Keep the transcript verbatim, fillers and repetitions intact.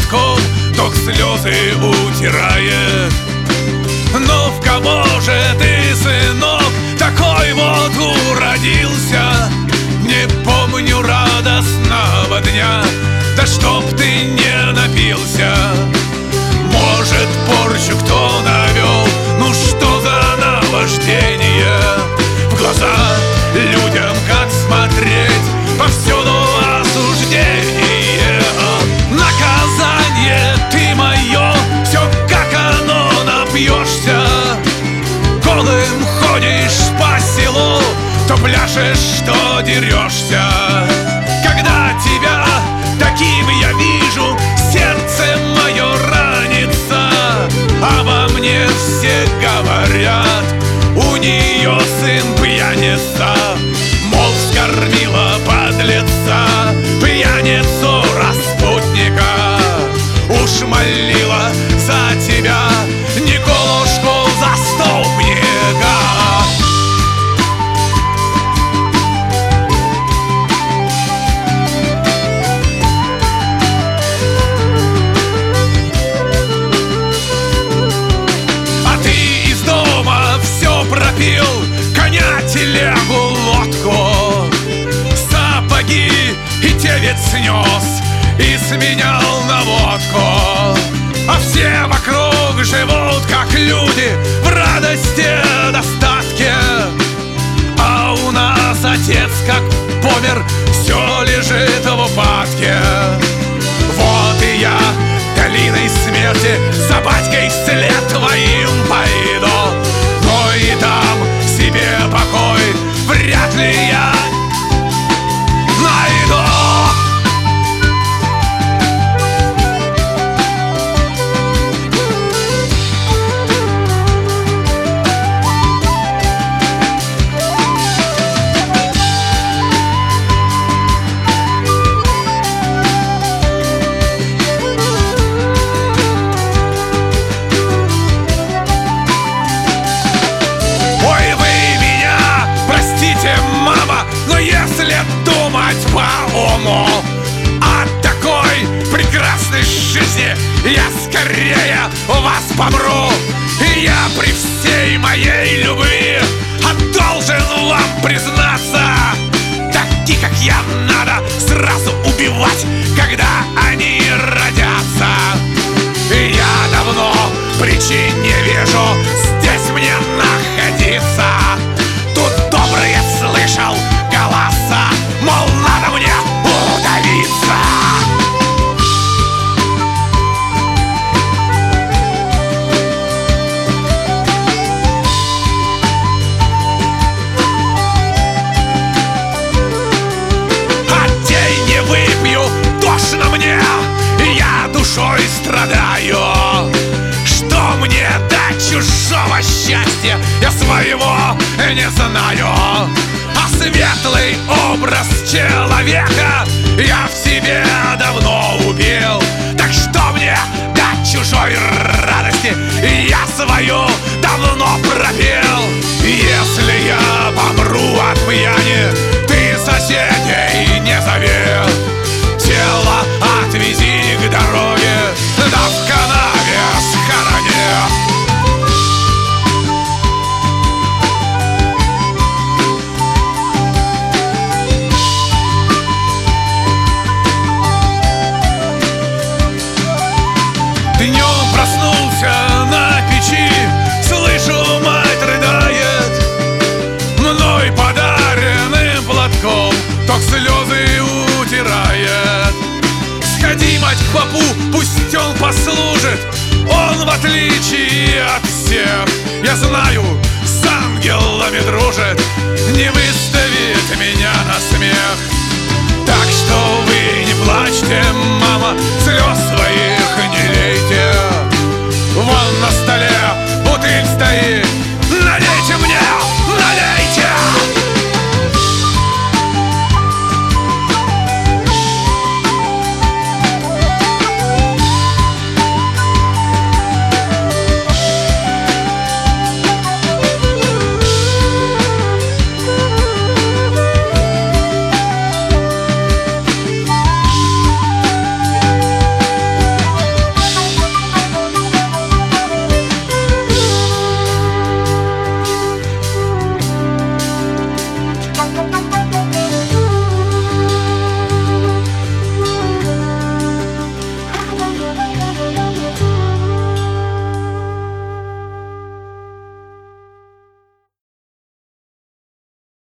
платком, тот слезы утирает. Но в кого же ты, сынок, такой вот уродился? Не помню радостного дня, да чтоб ты не напился. Может, порчу кто навел, ну что за наваждение? В глаза людям как смотреть, повсюду осуждение. Наказание ты мое, все как оно напьешься. Голым ходишь по селу, то пляшешь, что дерешься. Когда тебя таким я вижу, сердце мое ранится. Обо мне все говорят, у нее сын пьяница. Мол, скормила подлеца пьяницу распутника. Уж молила за тебя Николушку заступника. Пропил коня, телегу, лодку, сапоги и те ведь снес и сменял на водку. А все вокруг живут как люди в радости, достатке. А у нас отец как помер, все лежит в упадке. Вот и я долиной смерти за батькой вслед твоим пойду. Но и там себе покой вряд ли я найду. По-уму от такой прекрасной жизни я скорее у вас помру. И я при всей моей любви должен вам признаться, таких как я надо сразу убивать, когда они родятся. И я давно причин не вижу здесь мне находиться. Тут добрые слышал голоса, мол, надо мне удавиться. А день не выпью, тошно мне, я душой страдаю. Что мне дать чужого счастья, я своего не знаю. Светлый образ человека я в себе давно убил. Так что мне дать чужой радости, я свою давно пропил. Если я помру от пьяни, ты соседей не зови. Тело отвези к дороге, да в канаве схорони. На печи слышу, мать рыдает, мной подаренным платком ток слезы утирает. Сходи, мать, к попу, пусть он послужит, он в отличие от всех, я знаю, с ангелами дружит, не выставит меня на смех. Так что вы не плачьте, мама, слез своих не лейте.